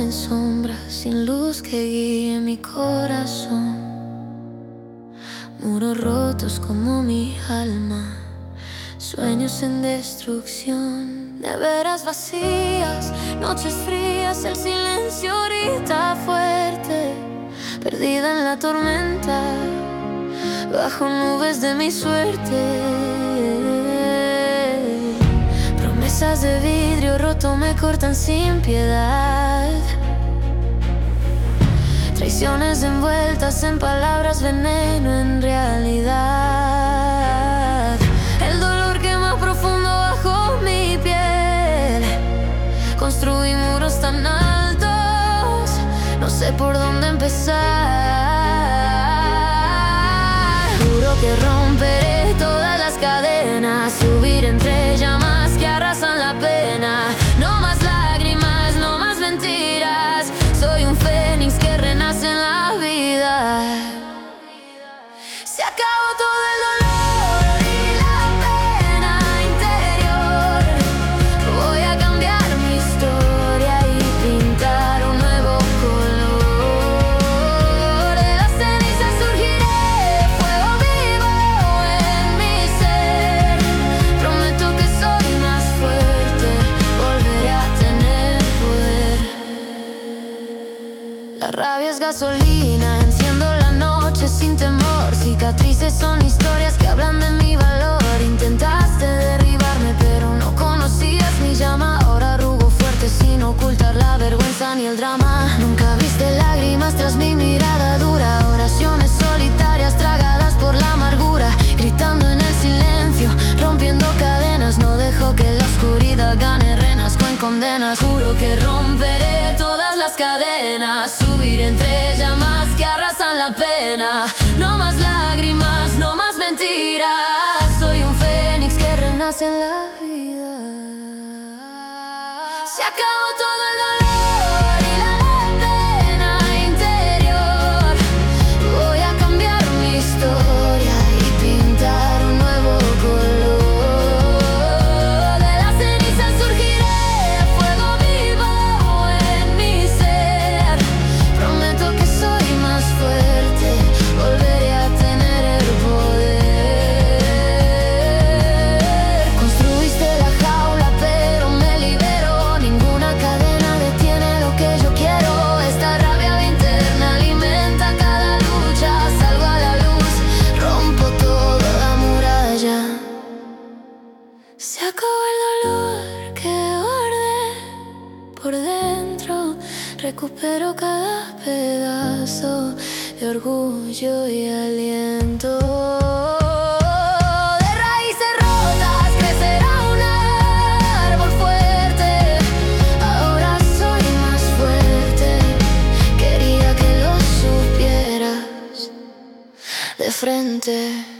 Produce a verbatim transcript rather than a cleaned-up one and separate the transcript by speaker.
Speaker 1: en sombras, sin luz que guíe mi corazón. Muros rotos como mi alma, sueños en destrucción. Neveras vacías, noches frías, el silencio grita fuerte. Perdida en la tormenta, bajo nubes de mi suerte. Promesas de vidrio roto me cortan sin piedad. Traiciones envueltas en palabras, veneno en realidad. El dolor quema profundo bajo mi piel. Construí muros tan altos, no sé por dónde empezar. Juro que romperé todas las cadenas, subir entre llamas que arrasan la pena. No más lágrimas, no más mentiras. Soy un fénix que renace en la vida. Se acabó todo el dolor y la pena interior. Voy a cambiar mi historia y pintar un nuevo color. De las cenizas surgiré, fuego vivo en mi ser. Prometo que soy más fuerte, volveré a tener poder. La rabia es gasolina, enciendo la noche sin temor. Cicatrices son historias que hablan de mi valor. Intentaste derribarme pero no conocías mi llama. Ahora arrugo fuerte sin ocultar la vergüenza ni el drama. Nunca viste lágrimas tras mi mirada dura. Oraciones solitarias tragadas por la amargura. Gritando en el silencio, rompiendo cadenas. No dejo que la oscuridad gane, renazco en condenas. Juro que romperé todas las cadenas, subir entre llamas que arrasan la pena. No más lágrimas, no más mentiras. Soy un fénix que renace en la vida. Se acabó todo el dolor y la pena interior. Voy a cambiar mi historia y pintar un nuevo color. De las cenizas surgiré, fuego vivo en mi ser. Prometo que soy más fuerte, volveré a tener el poder. Construiste la jaula pero me libero. Ninguna cadena detiene lo que yo quiero. Esta rabia interna alimenta cada lucha. Salgo a la luz, rompo toda la muralla. Se acabó el dolor que guardé por dentro. Recupero cada pedazo de orgullo y aliento. De raíces rotas crecerá un árbol fuerte. Ahora soy más fuerte. Quería que lo supieras de frente.